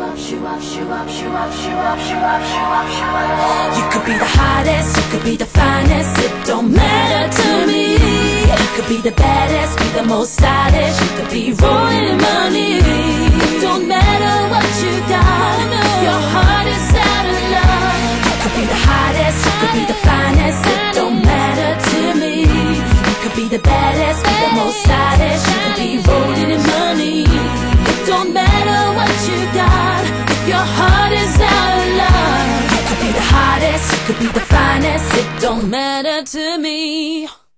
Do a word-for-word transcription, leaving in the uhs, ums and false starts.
You could be the hottest, you could be the finest, it don't matter to me. You could be the baddest, be the most stylish, you could be rolling in money. It don't matter what you got, if your heart is out of love. You could be the hottest, you could be the finest, it don't matter to me. You could be the baddest, be the most stylish, you could be rolling in money. It don't matter what you got, if your heart is out of love. You could be the hottest, you could be the finest, it don't matter to me.